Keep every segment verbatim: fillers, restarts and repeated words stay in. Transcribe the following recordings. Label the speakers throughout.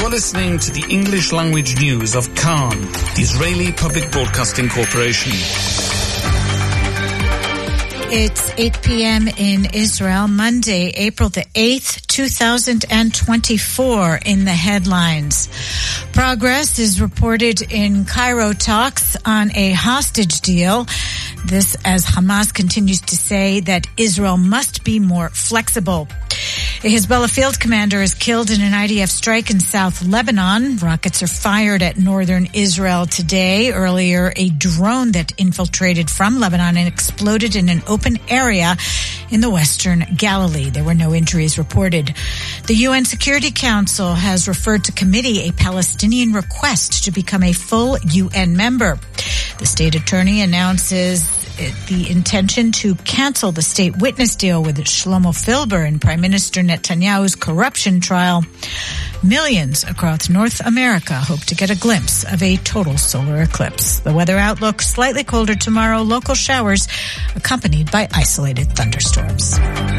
Speaker 1: You're listening to the English language news of Khan, the Israeli Public Broadcasting Corporation.
Speaker 2: It's eight p.m. in Israel, Monday, April the eighth, two thousand twenty-four. In the headlines, progress is reported in Cairo talks on a hostage deal. This as Hamas continues to say that Israel must be more flexible. A Hezbollah field commander is killed in an I D F strike in South Lebanon. Rockets are fired at northern Israel today. Earlier, a drone that infiltrated from Lebanon and exploded in an open area in the western Galilee. There were no injuries reported. The U N Security Council has referred to committee a Palestinian request to become a full U N member. The state attorney announces the intention to cancel the state witness deal with Shlomo Filber in Prime Minister Netanyahu's corruption trial. Millions across North America hope to get a glimpse of a total solar eclipse. The weather outlook, slightly colder tomorrow, local showers accompanied by isolated thunderstorms.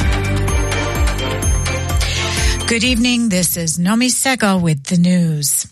Speaker 2: Good evening. This is Nomi Segal with the news.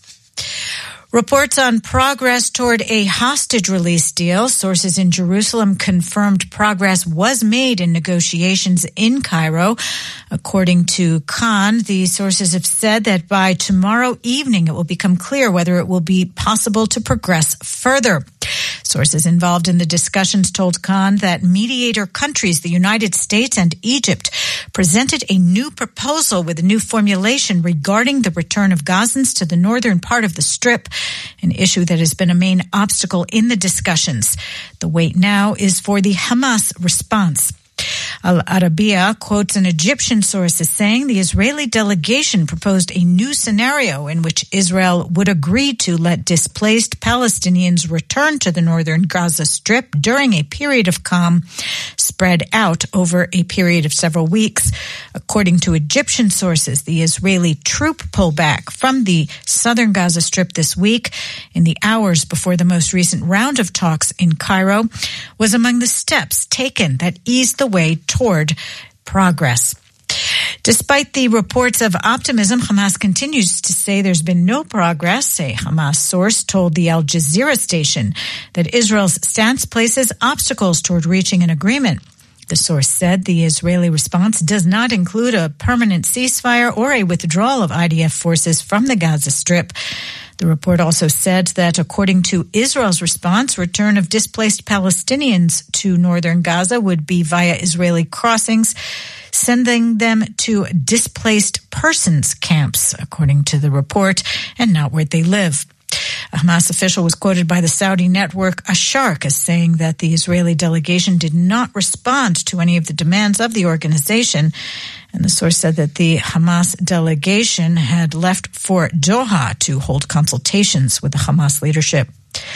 Speaker 2: Reports on progress toward a hostage release deal. Sources in Jerusalem confirmed progress was made in negotiations in Cairo. According to Khan, the sources have said that by tomorrow evening it will become clear whether it will be possible to progress further. Sources involved in the discussions told Khan that mediator countries, the United States and Egypt, presented a new proposal with a new formulation regarding the return of Gazans to the northern part of the Strip, an issue that has been a main obstacle in the discussions. The wait now is for the Hamas response. Al Arabiya quotes an Egyptian source as saying the Israeli delegation proposed a new scenario in which Israel would agree to let displaced Palestinians return to the northern Gaza Strip during a period of calm spread out over a period of several weeks. According to Egyptian sources, the Israeli troop pullback from the southern Gaza Strip this week, in the hours before the most recent round of talks in Cairo, was among the steps taken that eased the way toward progress. Despite the reports of optimism, Hamas continues to say there's been no progress. A Hamas source told the Al Jazeera station that Israel's stance places obstacles toward reaching an agreement. The source said the Israeli response does not include a permanent ceasefire or a withdrawal of I D F forces from the Gaza Strip. The report also said that according to Israel's response, return of displaced Palestinians to northern Gaza would be via Israeli crossings, sending them to displaced persons camps, according to the report, and not where they live. A Hamas official was quoted by the Saudi network Asharq as saying that the Israeli delegation did not respond to any of the demands of the organization. And the source said that the Hamas delegation had left for Doha to hold consultations with the Hamas leadership.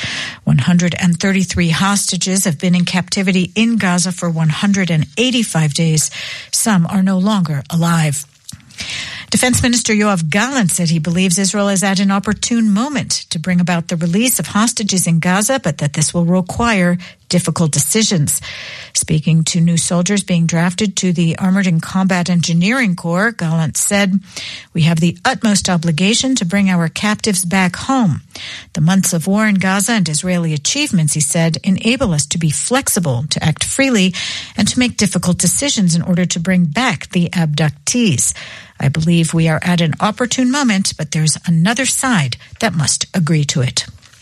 Speaker 2: one hundred thirty-three hostages have been in captivity in Gaza for one hundred eighty-five days. Some are no longer alive. Defense Minister Yoav Gallant said he believes Israel is at an opportune moment to bring about the release of hostages in Gaza, but that this will require difficult decisions. Speaking to new soldiers being drafted to the Armored and Combat Engineering Corps, Gallant said, "We have the utmost obligation to bring our captives back home. The months of war in Gaza and Israeli achievements," he said, "enable us to be flexible, to act freely, and to make difficult decisions in order to bring back the abductees. I believe we are at an opportune moment, but there's another side that must agree to it."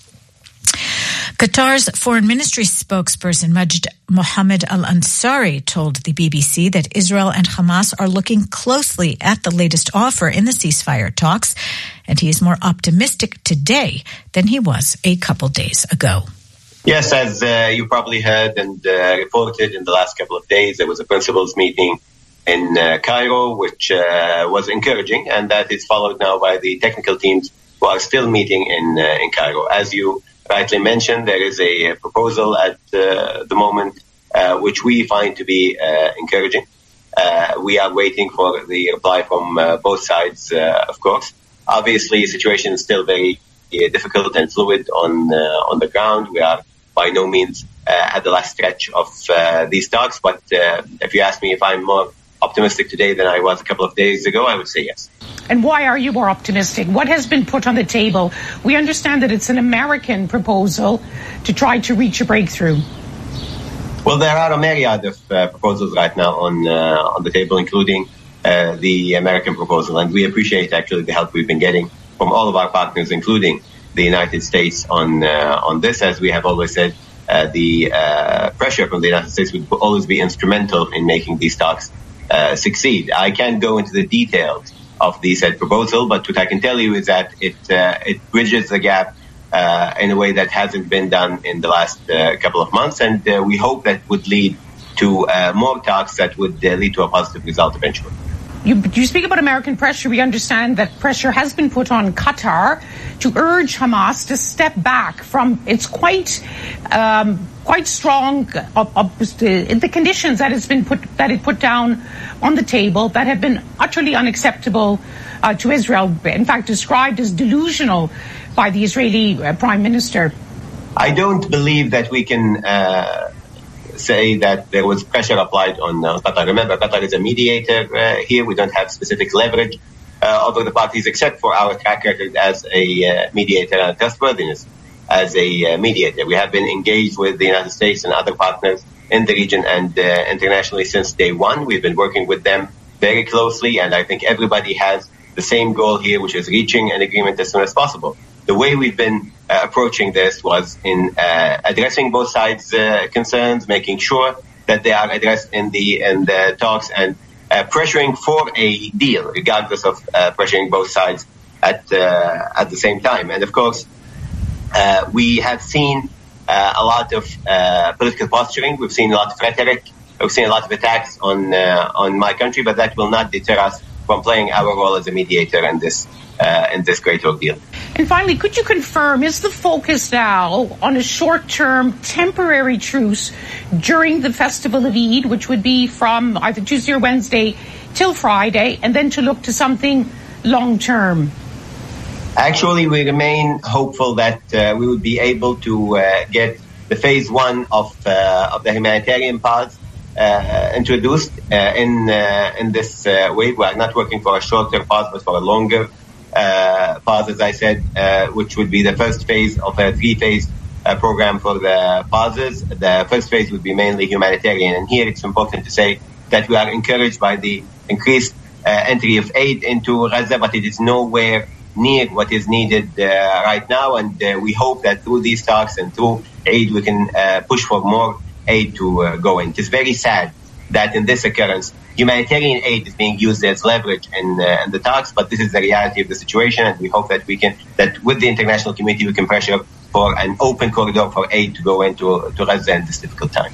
Speaker 2: Qatar's foreign ministry spokesperson Majd Mohammed Al-Ansari told the B B C that Israel and Hamas are looking closely at the latest offer in the ceasefire talks, and he is more optimistic today than he was a couple days ago.
Speaker 3: Yes, as uh, you probably heard and uh, reported in the last couple of days, there was a principals meeting in uh, Cairo, which uh, was encouraging, and that is followed now by the technical teams who are still meeting in uh, in Cairo. As you rightly mentioned, there is a proposal at uh, the moment uh, which we find to be uh, encouraging. Uh, we are waiting for the reply from uh, both sides, uh, of course. Obviously, the situation is still very uh, difficult and fluid on uh, on the ground. We are by no means uh, at the last stretch of uh, these talks, but uh, if you ask me if I'm more optimistic today than I was a couple of days ago, I would say yes.
Speaker 4: And why are you more optimistic? What has been put on the table? We understand that it's an American proposal to try to reach a breakthrough.
Speaker 3: Well, there are a myriad of uh, proposals right now on uh, on the table, including uh, the American proposal. And we appreciate, actually, the help we've been getting from all of our partners, including the United States, on uh, on this. As we have always said, uh, the uh, pressure from the United States would always be instrumental in making these talks uh, succeed. I can't go into the details of the said proposal, but what I can tell you is that it uh, it bridges the gap uh, in a way that hasn't been done in the last uh, couple of months, and uh, we hope that would lead to uh, more talks that would uh, lead to a positive result eventually.
Speaker 4: You, you speak about American pressure. We understand that pressure has been put on Qatar to urge Hamas to step back from its quite um, quite strong uh, uh, the conditions that has been put that it put down on the table that have been utterly unacceptable uh, to Israel. In fact, described as delusional by the Israeli uh, Prime Minister.
Speaker 3: I don't believe that we can Uh say that there was pressure applied on uh, Qatar. Remember, Qatar is a mediator uh, here. We don't have specific leverage uh, over the parties except for our track record as a uh, mediator and trustworthiness as a uh, mediator. We have been engaged with the United States and other partners in the region and uh, internationally since day one. We've been working with them very closely, and I think everybody has the same goal here, which is reaching an agreement as soon as possible. The way we've been uh, approaching this was in uh, addressing both sides' uh, concerns, making sure that they are addressed in the in the talks, and uh, pressuring for a deal, regardless of uh, pressuring both sides at uh, at the same time. And of course, uh, we have seen uh, a lot of uh, political posturing. We've seen a lot of rhetoric. We've seen a lot of attacks on uh, on my country, but that will not deter us from playing our role as a mediator in this uh, in this great ordeal.
Speaker 4: And finally, could you confirm, is the focus now on a short-term temporary truce during the festival of Eid, which would be from either Tuesday or Wednesday till Friday, and then to look to something long-term?
Speaker 3: Actually, we remain hopeful that uh, we would be able to uh, get the phase one of uh, of the humanitarian pause uh, introduced uh, in uh, in this uh, way. We are not working for a shorter pause, but for a longer Uh, pause, as I said, uh, which would be the first phase of a three-phase uh, program for the pauses. The first phase would be mainly humanitarian, and here it's important to say that we are encouraged by the increased uh, entry of aid into Gaza, but it is nowhere near what is needed uh, right now, and uh, we hope that through these talks and through aid we can uh, push for more aid to uh, go in. It is very sad that in this occurrence, humanitarian aid is being used as leverage in, uh, in the talks, but this is the reality of the situation, and we hope that we can, that with the international community, we can pressure for an open corridor for aid to go into to Gaza in this difficult time.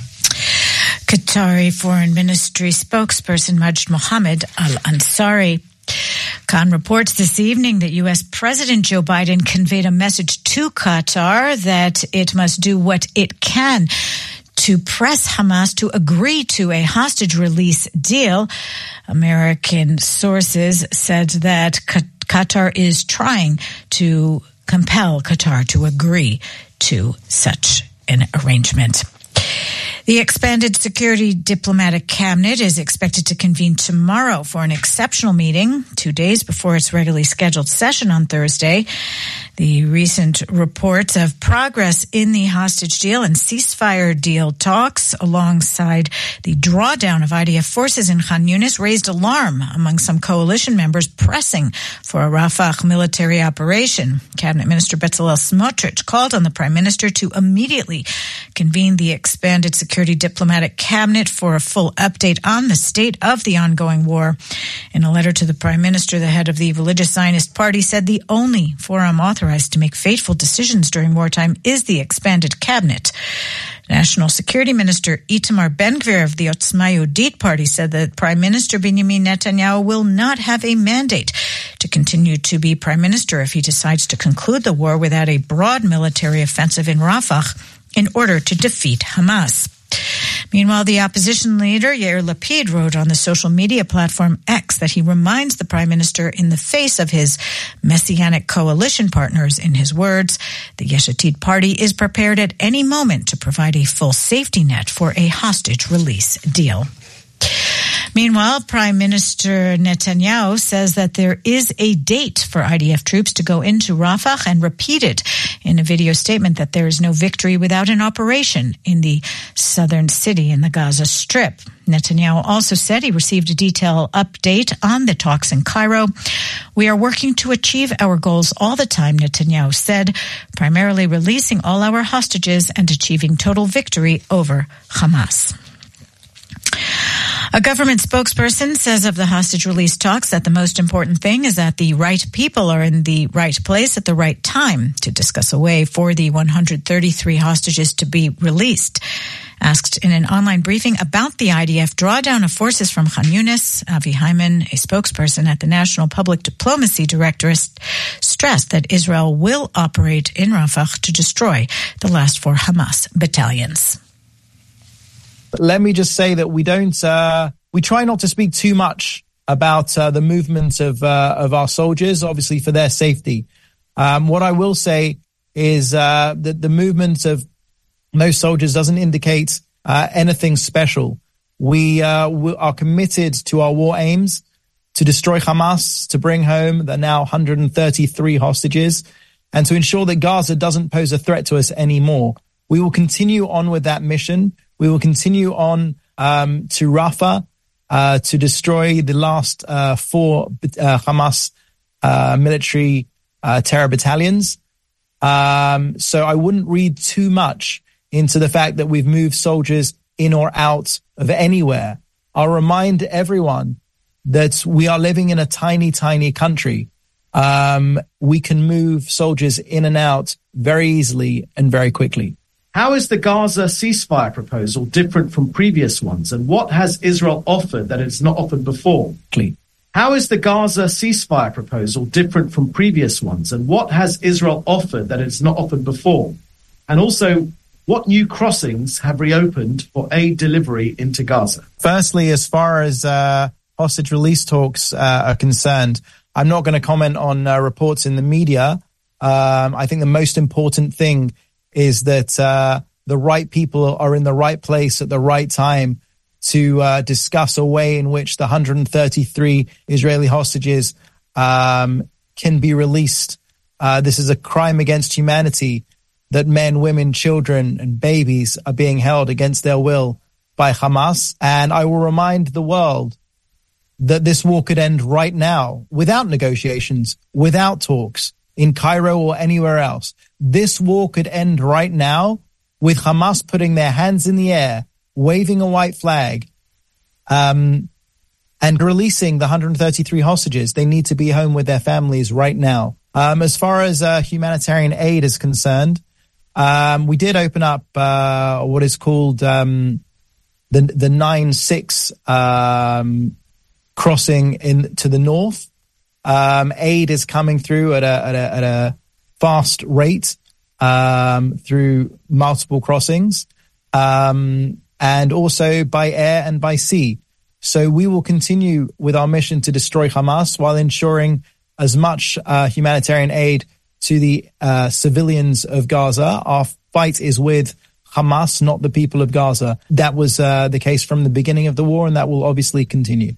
Speaker 2: Qatari Foreign Ministry spokesperson Majd Mohammed Al-Ansari. Khan reports this evening that U S President Joe Biden conveyed a message to Qatar that it must do what it can to press Hamas to agree to a hostage release deal. American sources said that Qatar is trying to compel Qatar to agree to such an arrangement. The expanded Security Diplomatic Cabinet is expected to convene tomorrow for an exceptional meeting, two days before its regularly scheduled session on Thursday. The recent reports of progress in the hostage deal and ceasefire deal talks alongside the drawdown of I D F forces in Khan Yunis raised alarm among some coalition members pressing for a Rafah military operation. Cabinet Minister Bezalel Smotrich called on the Prime Minister to immediately convene the expanded Security Diplomatic Cabinet for a full update on the state of the ongoing war. In a letter to the Prime Minister, the head of the Religious Zionist Party said the only forum authorized to make fateful decisions during wartime is the expanded cabinet. National Security Minister Itamar Ben-Gvir of the Otzma Yehudit party said that Prime Minister Benjamin Netanyahu will not have a mandate to continue to be Prime Minister if he decides to conclude the war without a broad military offensive in Rafah in order to defeat Hamas. Meanwhile, the opposition leader, Yair Lapid, wrote on the social media platform X that he reminds the Prime Minister in the face of his messianic coalition partners, in his words, the Yesh Atid party is prepared at any moment to provide a full safety net for a hostage release deal. Meanwhile, Prime Minister Netanyahu says that there is a date for I D F troops to go into Rafah and repeated in a video statement that there is no victory without an operation in the southern city in the Gaza Strip. Netanyahu also said he received a detailed update on the talks in Cairo. We are working to achieve our goals all the time, Netanyahu said, primarily releasing all our hostages and achieving total victory over Hamas. A government spokesperson says of the hostage release talks that the most important thing is that the right people are in the right place at the right time to discuss a way for the one hundred thirty-three hostages to be released. Asked in an online briefing about the I D F drawdown of forces from Khan Yunis, Avi Hyman, a spokesperson at the National Public Diplomacy Directorate, stressed that Israel will operate in Rafah to destroy the last four Hamas battalions.
Speaker 5: Let me just say that we don't, uh, we try not to speak too much about uh, the movement of uh, of our soldiers, obviously for their safety. Um, what I will say is uh, that the movement of most soldiers doesn't indicate uh, anything special. We, uh, we are committed to our war aims to destroy Hamas, to bring home the now one hundred thirty-three hostages, and to ensure that Gaza doesn't pose a threat to us anymore. We will continue on with that mission. We will continue on um, to Rafah uh, to destroy the last uh, four uh, Hamas uh, military uh, terror battalions. Um, so I wouldn't read too much into the fact that we've moved soldiers in or out of anywhere. I'll remind everyone that we are living in a tiny, tiny country. Um, we can move soldiers in and out very easily and very quickly.
Speaker 6: How is the Gaza ceasefire proposal different from previous ones, and what has Israel offered that it's not offered before? How is the Gaza ceasefire proposal different from previous ones, and what has Israel offered that it's not offered before? And also, what new crossings have reopened for aid delivery into Gaza?
Speaker 5: Firstly, as far as uh, hostage release talks uh, are concerned, I'm not going to comment on uh, reports in the media. Um, I think the most important thing is that uh, the right people are in the right place at the right time to uh, discuss a way in which the one hundred thirty-three Israeli hostages um, can be released. Uh, this is a crime against humanity that men, women, children, and babies are being held against their will by Hamas. And I will remind the world that this war could end right now without negotiations, without talks, in Cairo or anywhere else. This war could end right now with Hamas putting their hands in the air, waving a white flag, um, and releasing the one hundred thirty-three hostages. They need to be home with their families right now. Um, as far as uh, humanitarian aid is concerned, um, we did open up uh, what is called um, the the nine six um, crossing in to the north. Um, aid is coming through at a, at a, at a fast rate, um, through multiple crossings, um, and also by air and by sea. So we will continue with our mission to destroy Hamas while ensuring as much, uh, humanitarian aid to the, uh, civilians of Gaza. Our fight is with Hamas, not the people of Gaza. That was, uh, the case from the beginning of the war, and that will obviously continue.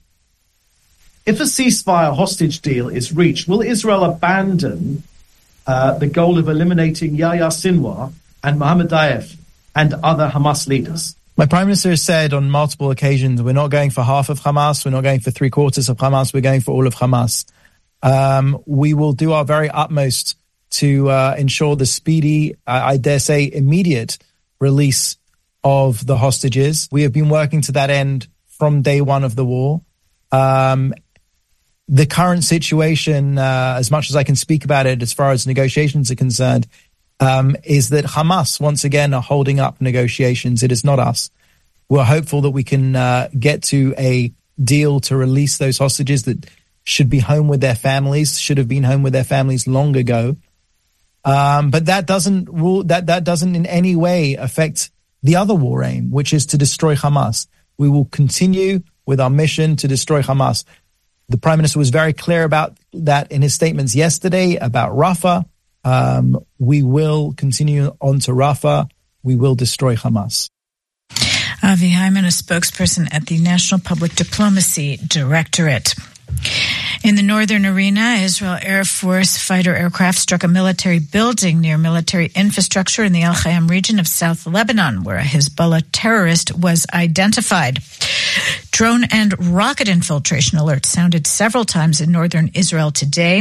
Speaker 6: If a ceasefire hostage deal is reached, will Israel abandon uh, the goal of eliminating Yahya Sinwar and Mohammed Daif and other Hamas leaders?
Speaker 5: My Prime Minister has said on multiple occasions, we're not going for half of Hamas, we're not going for three quarters of Hamas, we're going for all of Hamas. Um, we will do our very utmost to uh, ensure the speedy, uh, I dare say immediate release of the hostages. We have been working to that end from day one of the war. Um, The current situation, uh, as much as I can speak about it as far as negotiations are concerned, um, is that Hamas, once again, are holding up negotiations. It is not us. We're hopeful that we can uh, get to a deal to release those hostages that should be home with their families, should have been home with their families long ago. Um, but that doesn't rule, that, that doesn't in any way affect the other war aim, which is to destroy Hamas. We will continue with our mission to destroy Hamas. The Prime Minister was very clear about that in his statements yesterday about Rafah. Um, we will continue on to Rafah. We will destroy Hamas.
Speaker 2: Avi Hyman, a spokesperson at the National Public Diplomacy Directorate. In the northern arena, Israel Air Force fighter aircraft struck a military building near military infrastructure in the Al Khayam region of South Lebanon, where a Hezbollah terrorist was identified. Drone and rocket infiltration alerts sounded several times in northern Israel today.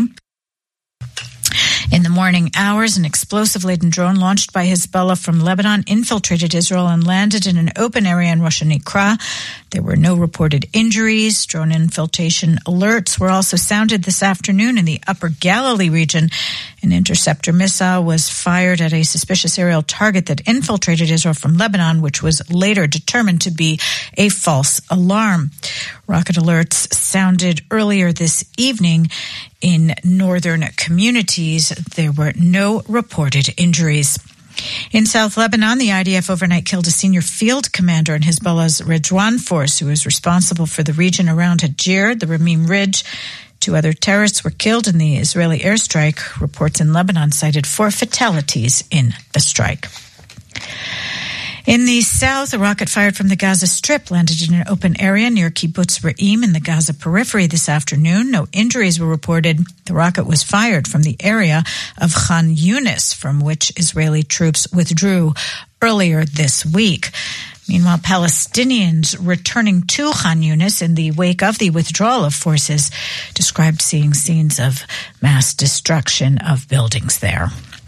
Speaker 2: In the morning hours, an explosive-laden drone launched by Hezbollah from Lebanon infiltrated Israel and landed in an open area in Rosh Nikra. There were no reported injuries. Drone infiltration alerts were also sounded this afternoon in the Upper Galilee region. An interceptor missile was fired at a suspicious aerial target that infiltrated Israel from Lebanon, which was later determined to be a false alarm. Rocket alerts sounded earlier this evening in northern communities. There were no reported injuries. In South Lebanon, the I D F overnight killed a senior field commander in Hezbollah's Redwan force, who is responsible for the region around Hajir, the Ramim Ridge. Two other terrorists were killed in the Israeli airstrike. Reports in Lebanon cited four fatalities in the strike. In the south, a rocket fired from the Gaza Strip landed in an open area near Kibbutz Re'im in the Gaza periphery this afternoon. No injuries were reported. The rocket was fired from the area of Khan Yunis, from which Israeli troops withdrew earlier this week. Meanwhile, Palestinians returning to Khan Yunis in the wake of the withdrawal of forces described seeing scenes of mass destruction of buildings there.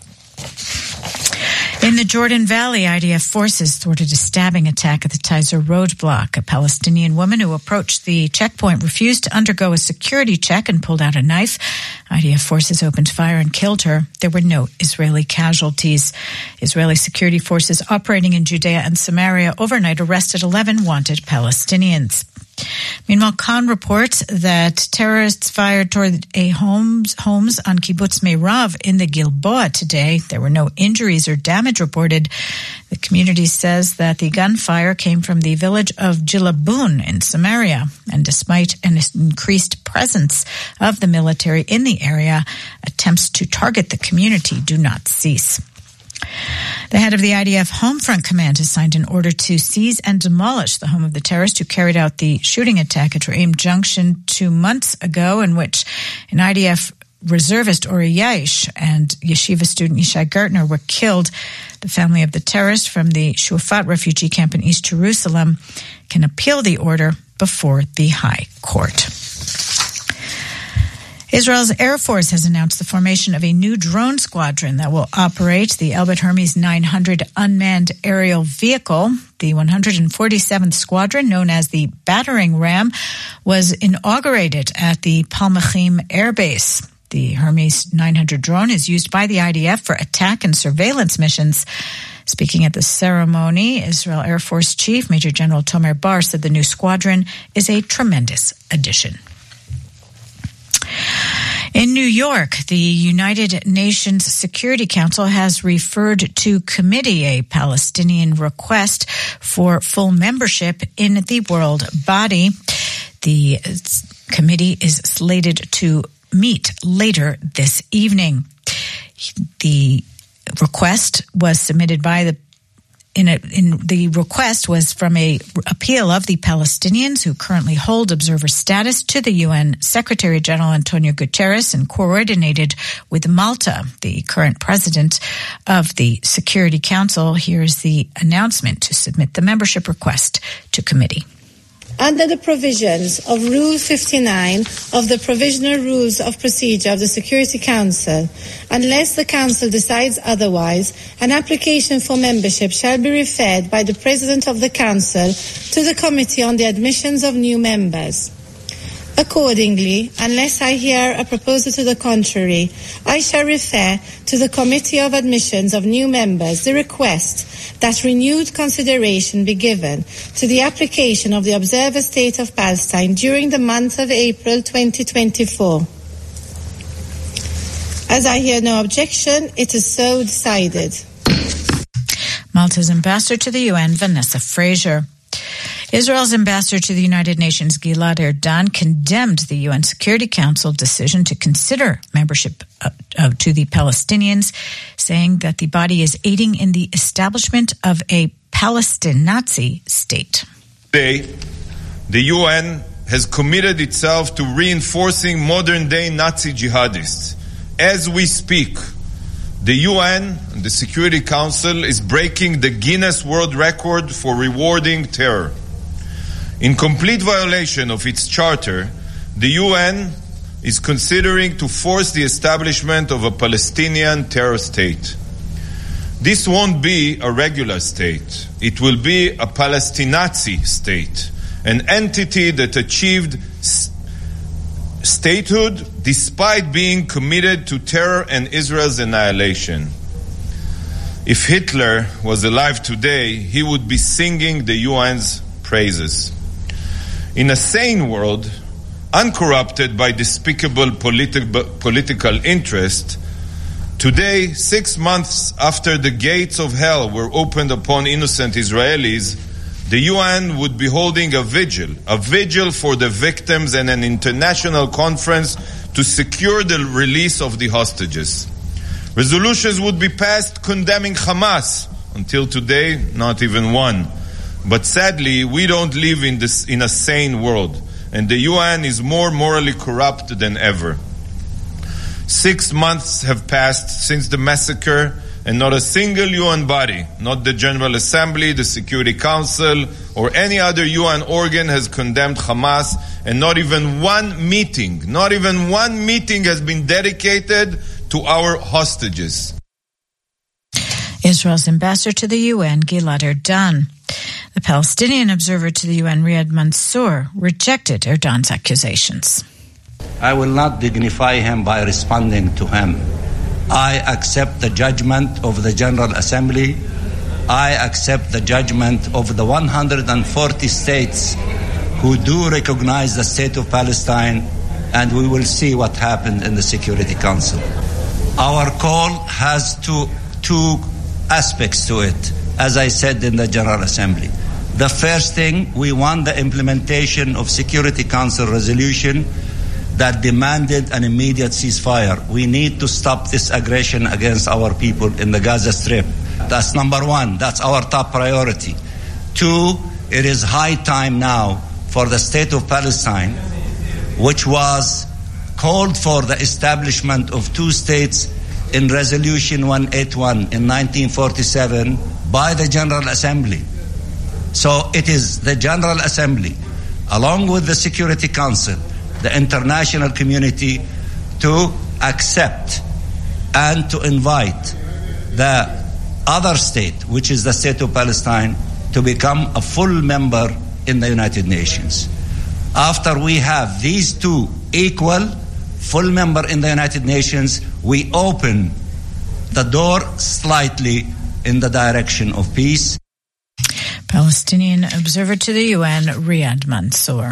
Speaker 2: In the Jordan Valley, I D F forces thwarted a stabbing attack at the Tizer roadblock. A Palestinian woman who approached the checkpoint refused to undergo a security check and pulled out a knife. I D F forces opened fire and killed her. There were no Israeli casualties. Israeli security forces operating in Judea and Samaria overnight arrested eleven wanted Palestinians. Meanwhile, Khan reports that terrorists fired toward a homes, homes on Kibbutz Meirav in the Gilboa today. There were no injuries or damage reported. The community says that the gunfire came from the village of Jilabun in Samaria. And despite an increased presence of the military in the area, attempts to target the community do not cease. The head of the I D F Homefront Command has signed an order to seize and demolish the home of the terrorist who carried out the shooting attack at Re'im Junction two months ago, in which an I D F reservist, Ori Yaish, and yeshiva student Yishai Gertner were killed. The family of the terrorist from the Shuafat refugee camp in East Jerusalem can appeal the order before the High Court. Israel's Air Force has announced the formation of a new drone squadron that will operate the Elbit Hermes nine hundred unmanned aerial vehicle. The one hundred forty-seventh Squadron, known as the Battering Ram, was inaugurated at the Palmachim Air Base. The Hermes nine hundred drone is used by the I D F for attack and surveillance missions. Speaking at the ceremony, Israel Air Force Chief Major General Tomer Bar said the new squadron is a tremendous addition. In New York, the United Nations Security Council has referred to committee a Palestinian request for full membership in the world body. The committee is slated to meet later this evening. The request was submitted by the In, a, in the request was from a appeal of the Palestinians who currently hold observer status to the U N Secretary General Antonio Guterres and coordinated with Malta, the current president of the Security Council. Here's the announcement to submit the membership request to committee.
Speaker 7: Under the provisions of Rule fifty-nine of the Provisional Rules of Procedure of the Security Council, unless the Council decides otherwise, an application for membership shall be referred by the President of the Council to the Committee on the Admissions of New Members. Accordingly, unless I hear a proposal to the contrary, I shall refer to the Committee of Admissions of New Members the request that renewed consideration be given to the application of the Observer State of Palestine during the month of April twenty twenty-four. As I hear no objection, it is so decided.
Speaker 2: Malta's ambassador to the U N, Vanessa Fraser. Israel's ambassador to the United Nations, Gilad Erdan, condemned the U N Security Council decision to consider membership uh, uh, to the Palestinians, saying that the body is aiding in the establishment of a Palestine Nazi state.
Speaker 8: Today, the U N has committed itself to reinforcing modern-day Nazi jihadists. As we speak, the U N, the Security Council, is breaking the Guinness World Record for rewarding terror. In complete violation of its charter, the U N is considering to force the establishment of a Palestinian terror state. This won't be a regular state. It will be a Palestinazi state, an entity that achieved statehood despite being committed to terror and Israel's annihilation. If Hitler was alive today, he would be singing the U N's praises. In a sane world, uncorrupted by despicable politi- political interest, today, six months after the gates of hell were opened upon innocent Israelis, the U N would be holding a vigil, a vigil for the victims and an international conference to secure the release of the hostages. Resolutions would be passed condemning Hamas. Until today, not even one. But sadly, we don't live in this in a sane world, and the U N is more morally corrupt than ever. Six months have passed since the massacre, and not a single U N body, not the General Assembly, the Security Council, or any other U N organ has condemned Hamas, and not even one meeting, not even one meeting has been dedicated to our hostages.
Speaker 2: Israel's ambassador to the U N, Gilad Erdan. The Palestinian observer to the U N, Riyad Mansour, rejected Erdan's accusations.
Speaker 9: I will not dignify him by responding to him. I accept the judgment of the General Assembly. I accept the judgment of the one hundred forty states who do recognize the state of Palestine, and we will see what happened in the Security Council. Our call has two, two aspects to it, as I said in the General Assembly. The first thing, we want the implementation of Security Council resolution that demanded an immediate ceasefire. We need to stop this aggression against our people in the Gaza Strip. That's number one. That's our top priority. Two, it is high time now for the state of Palestine, which was called for the establishment of two states in Resolution one eighty-one in nineteen forty-seven by the General Assembly. So it is the General Assembly, along with the Security Council, the international community, to accept and to invite the other state, which is the state of Palestine, to become a full member in the United Nations. After we have these two equal, full member in the United Nations, we open the door slightly in the direction of peace.
Speaker 2: Palestinian observer to the U N, Riyad Mansour.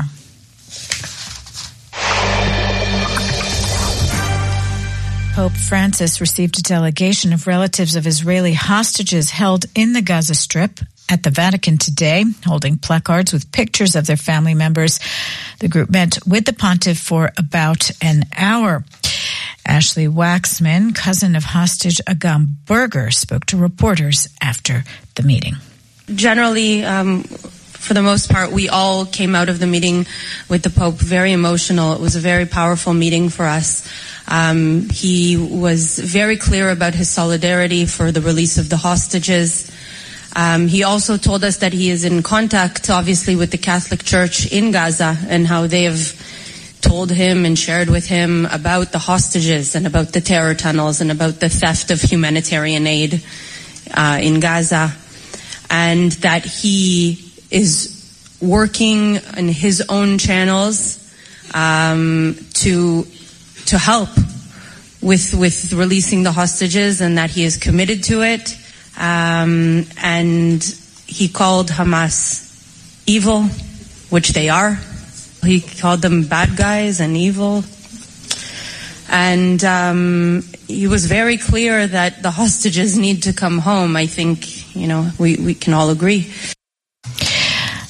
Speaker 2: Pope Francis received a delegation of relatives of Israeli hostages held in the Gaza Strip at the Vatican today, holding placards with pictures of their family members. The group met with the pontiff for about an hour. Ashley Waxman, cousin of hostage Agam Berger, spoke to reporters after the meeting.
Speaker 10: Generally, um, for the most part, we all came out of the meeting with the Pope very emotional. It was a very powerful meeting for us. Um, he was very clear about his solidarity for the release of the hostages. Um, he also told us that he is in contact, obviously, with the Catholic Church in Gaza and how they have told him and shared with him about the hostages and about the terror tunnels and about the theft of humanitarian aid uh, in Gaza, and that he is working in his own channels um, to to help with with releasing the hostages, and that he is committed to it. Um, and he called Hamas evil, which they are. He called them bad guys and evil. And um, he was very clear that the hostages need to come home. I think, you know, we, we can all agree.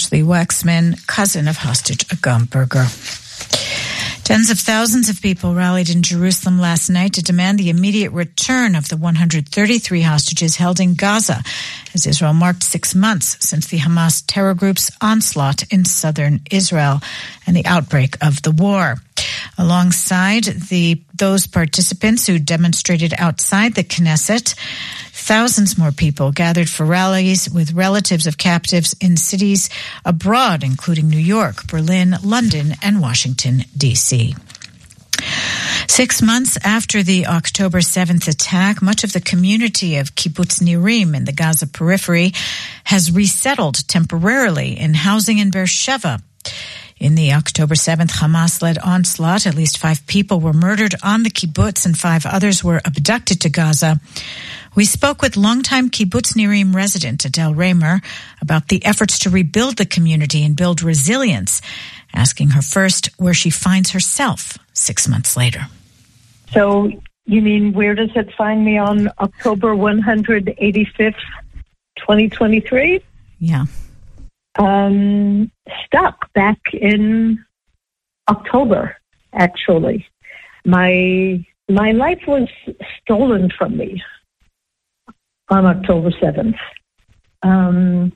Speaker 2: Ashley Waxman, cousin of hostage Agam Berger. Tens of thousands of people rallied in Jerusalem last night to demand the immediate return of the one hundred thirty-three hostages held in Gaza, as Israel marked six months since the Hamas terror group's onslaught in southern Israel and the outbreak of the war. Alongside the those participants who demonstrated outside the Knesset, thousands more people gathered for rallies with relatives of captives in cities abroad, including New York, Berlin, London, and Washington, D C Six months after the October seventh attack, much of the community of Kibbutz Nirim in the Gaza periphery has resettled temporarily in housing in Beersheba. In the October seventh Hamas-led onslaught, at least five people were murdered on the kibbutz and five others were abducted to Gaza. We spoke with longtime Kibbutz Nirim resident Adele Raymer about the efforts to rebuild the community and build resilience, asking her first where she finds herself six months later.
Speaker 11: So, you mean where does it find me on October one hundred eighty-fifth, twenty twenty-three?
Speaker 2: Yeah.
Speaker 11: Um, stuck back in October, actually. My my life was stolen from me on October seventh. Um,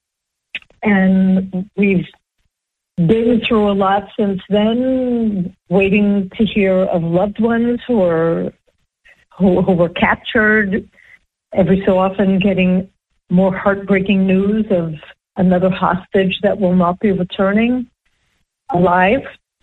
Speaker 11: and we've been through a lot since then, waiting to hear of loved ones who are who, who were captured, every so often getting more heartbreaking news of another hostage that will not be returning alive.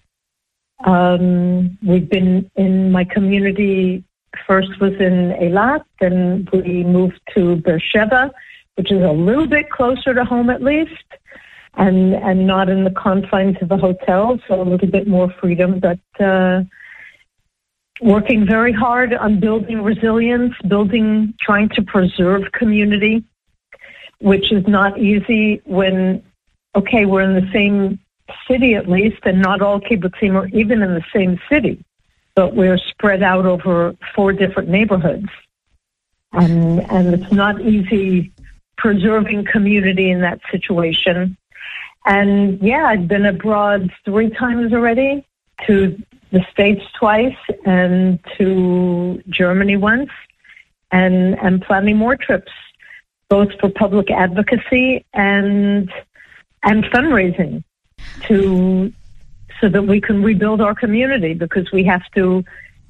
Speaker 11: Um, we've been in my community, first was in Eilat, then we moved to Beersheba, which is a little bit closer to home at least, and and not in the confines of a hotel, so a little bit more freedom, but uh, working very hard on building resilience, building, trying to preserve community, which is not easy when, okay, we're in the same city at least, and not all kibbutzim are even in the same city, but we're spread out over four different neighborhoods. And, and it's not easy preserving community in that situation. And yeah, I've been abroad three times already, to the States twice and to Germany once, and, and planning more trips, both for public advocacy and and fundraising, to so that we can rebuild our community, because we have to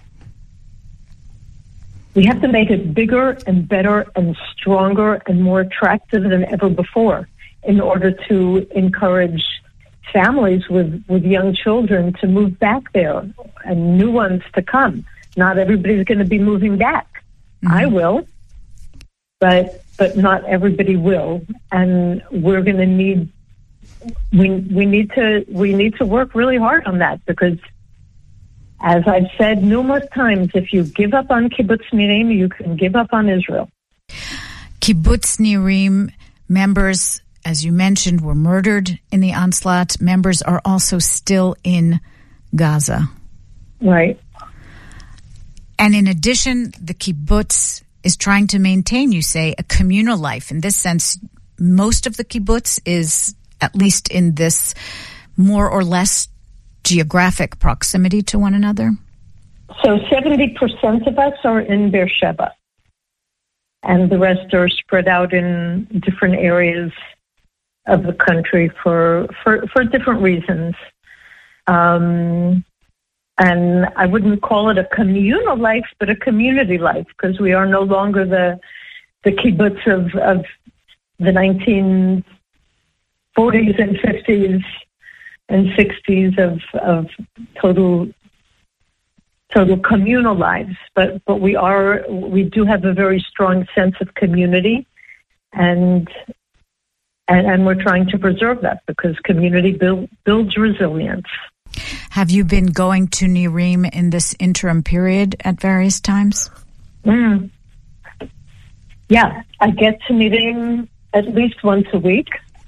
Speaker 11: we have to make it bigger and better and stronger and more attractive than ever before, in order to encourage families with, with young children to move back there and new ones to come. Not everybody's going to be moving back. Mm-hmm. I will, but but not everybody will, and we're going to need we we need to we need to work really hard on that, because, as I've said numerous times, if you give up on Kibbutz Nirim, you can give up on Israel.
Speaker 2: Kibbutz Nirim members, as you mentioned, were murdered in the onslaught. Members are also still in Gaza.
Speaker 11: Right.
Speaker 2: And in addition, the kibbutz is trying to maintain, you say, a communal life. In this sense, most of the kibbutz is, at least in this more or less geographic proximity to one another?
Speaker 11: So seventy percent of us are in Beersheba, and the rest are spread out in different areas of the country for for, for different reasons. Um, and I wouldn't call it a communal life, but a community life, because we are no longer the the kibbutz of, of the nineteen forties and fifties and sixties of of total total communal lives, but but we are we do have a very strong sense of community, and and, and we're trying to preserve that, because community build, builds resilience.
Speaker 2: Have you been going to Nirim in this interim period at various times?
Speaker 11: Mm. Yeah, I get to Nirim at least once a week.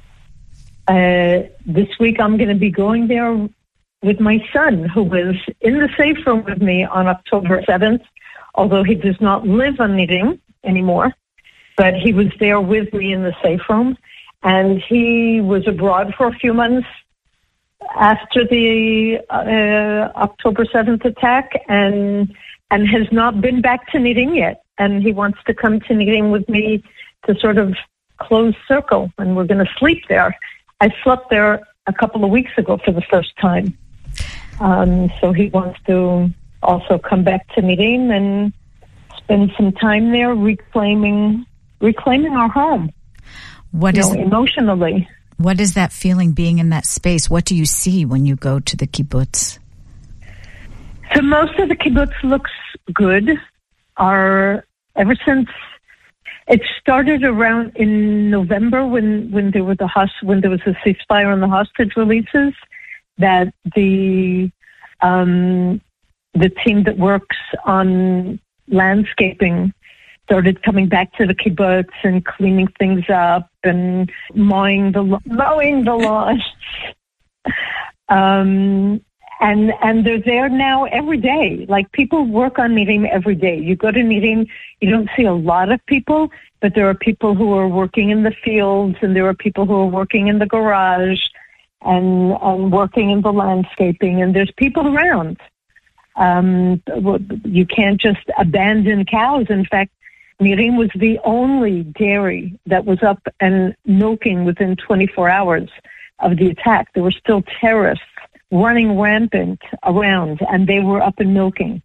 Speaker 11: Uh, this week I'm going to be going there with my son, who was in the safe room with me on October seventh, although he does not live on Nirim anymore, but he was there with me in the safe room. and he was abroad for a few months after the uh, October seventh attack, and and has not been back to Nirim yet. And he wants to come to Nirim with me to sort of close circle, and we're going to sleep there. I slept there a couple of weeks ago for the first time. Um, so he wants to also come back to Nirim and spend some time there reclaiming reclaiming our home.
Speaker 2: What is
Speaker 11: know, emotionally?
Speaker 2: What is that feeling being in that space? What do you see when you go to the kibbutz?
Speaker 11: So most of the kibbutz looks good. Our ever since it started around in November when, when there was a host, when there was a ceasefire on the hostage releases, that the um, the team that works on landscaping started coming back to the kibbutz and cleaning things up and mowing the mowing the lawns. um, and and they're there now every day. Like, people work on Nirim every day. You go to Nirim, you don't see a lot of people, but there are people who are working in the fields, and there are people who are working in the garage and and working in the landscaping, and there's people around. Um, you can't just abandon cows. In fact, Nirim was the only dairy that was up and milking within twenty-four hours of the attack. There were still terrorists running rampant around, and they were up and milking.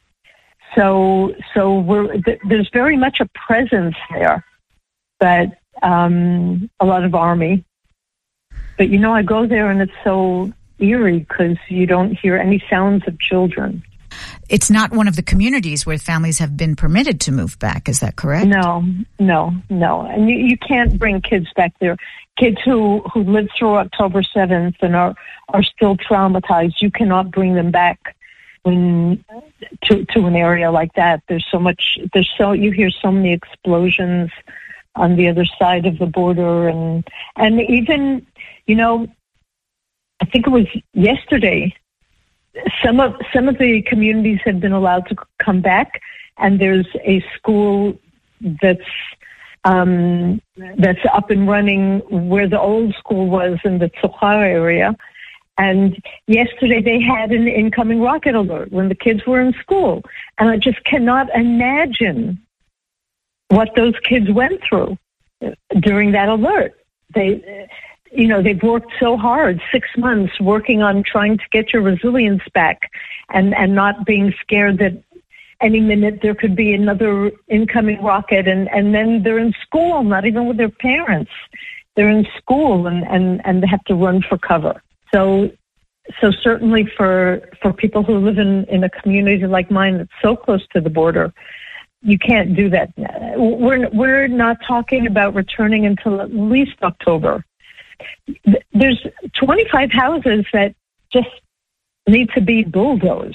Speaker 11: So, so we're, th- there's very much a presence there, but um, a lot of army. But, you know, I go there and it's so eerie because you don't hear any sounds of children.
Speaker 2: It's not one of the communities where families have been permitted to move back. Is that correct?
Speaker 11: No, no, no. And you, you can't bring kids back there. Kids who, who lived through October seventh and are, are still traumatized, you cannot bring them back when to, to an area like that. There's so much, there's so, you hear so many explosions on the other side of the border. And, and even, you know, I think it was yesterday, Some of some of the communities have been allowed to come back, and there's a school that's um, that's up and running where the old school was in the Tzohar area. And yesterday they had an incoming rocket alert when the kids were in school, and I just cannot imagine what those kids went through during that alert. They. You know, they've worked so hard, six months working on trying to get your resilience back and, and not being scared that any minute there could be another incoming rocket. And, and then they're in school, not even with their parents. They're in school and, and, and they have to run for cover. So so certainly for, for people who live in, in a community like mine that's so close to the border, you can't do that. We're, we're not talking about returning until at least October. There's twenty-five houses that just need to be bulldozed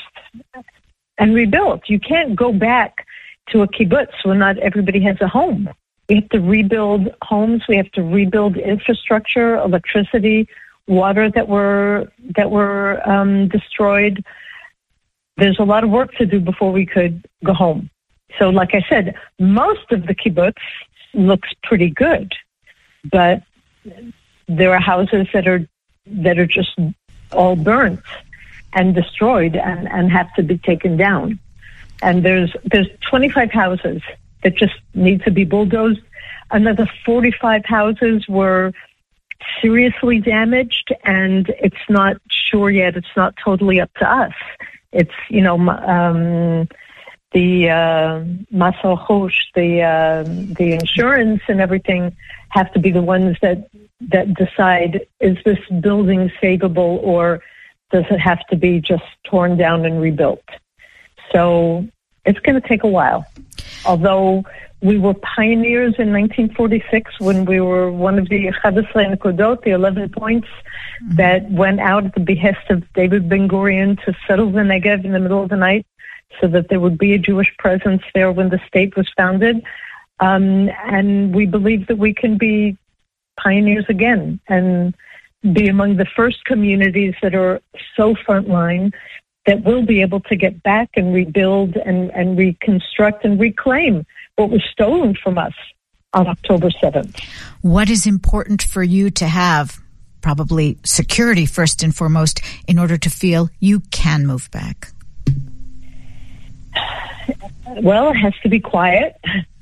Speaker 11: and rebuilt. You can't go back to a kibbutz when not everybody has a home. We have to rebuild homes. We have to rebuild infrastructure, electricity, water that were that were um, destroyed. There's a lot of work to do before we could go home. So, like I said, most of the kibbutz looks pretty good, but there are houses that are that are just all burnt and destroyed and, and have to be taken down. And there's there's twenty-five houses that just need to be bulldozed. Another forty-five houses were seriously damaged, and it's not sure yet. It's not totally up to us. It's, you know, um, the uh, Masal Hosh, the uh, the insurance and everything have to be the ones that that decide, is this building savable or does it have to be just torn down and rebuilt? So it's going to take a while. Although we were pioneers in nineteen forty-six when we were one of the Chadasrei Nekodot, the eleven points mm-hmm. that went out at the behest of David Ben-Gurion to settle the Negev in the middle of the night so that there would be a Jewish presence there when the state was founded. Um, and we believe that we can be pioneers again and be among the first communities that are so frontline that will be able to get back and rebuild and, and reconstruct and reclaim what was stolen from us on October seventh.
Speaker 2: What is important for you to have? Probably security first and foremost, in order to feel you can move back.
Speaker 11: Well, it has to be quiet.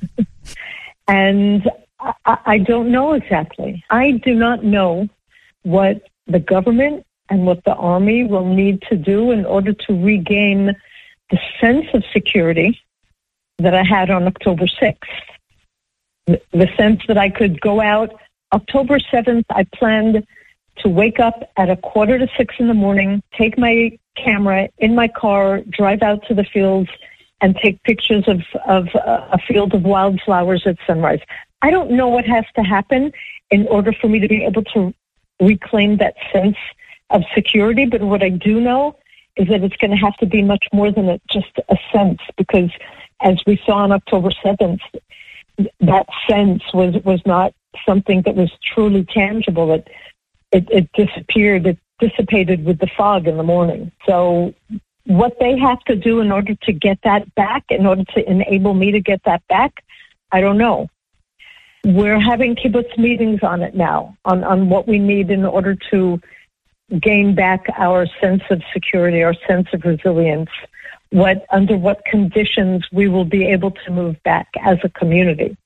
Speaker 11: And I, I don't know exactly. I do not know what the government and what the army will need to do in order to regain the sense of security that I had on October sixth. The, the sense that I could go out. October seventh, I planned to wake up at a quarter to six in the morning, take my camera in my car, drive out to the fields, and take pictures of, of uh, a field of wildflowers at sunrise. I don't know what has to happen in order for me to be able to reclaim that sense of security, but what I do know is that it's going to have to be much more than a, just a sense, because as we saw on October seventh, that sense was, was not something that was truly tangible. It, it, it disappeared, it dissipated with the fog in the morning. So what they have to do in order to get that back, in order to enable me to get that back, I don't know. We're having kibbutz meetings on it now, on, on what we need in order to gain back our sense of security, our sense of resilience, what under what conditions we will be able to move back as a community.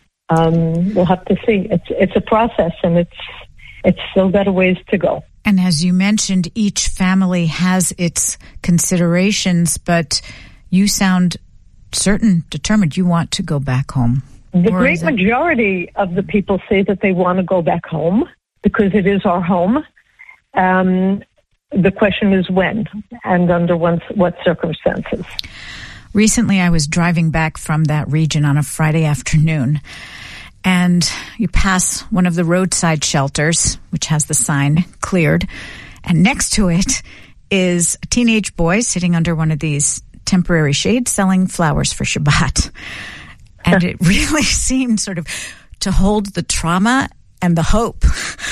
Speaker 11: Um, we'll have to see. It's it's a process, and it's it's still got a ways to go.
Speaker 2: And as you mentioned, each family has its considerations, but you sound certain, determined you want to go back home.
Speaker 11: The
Speaker 2: Or
Speaker 11: great
Speaker 2: is it-
Speaker 11: majority of the people say that they want to go back home because it is our home. Um, the question is when and under what, what circumstances.
Speaker 2: Recently, I was driving back from that region on a Friday afternoon, and you pass one of the roadside shelters, which has the sign cleared, and next to it is a teenage boy sitting under one of these temporary shades selling flowers for Shabbat. And it really seemed sort of to hold the trauma and the hope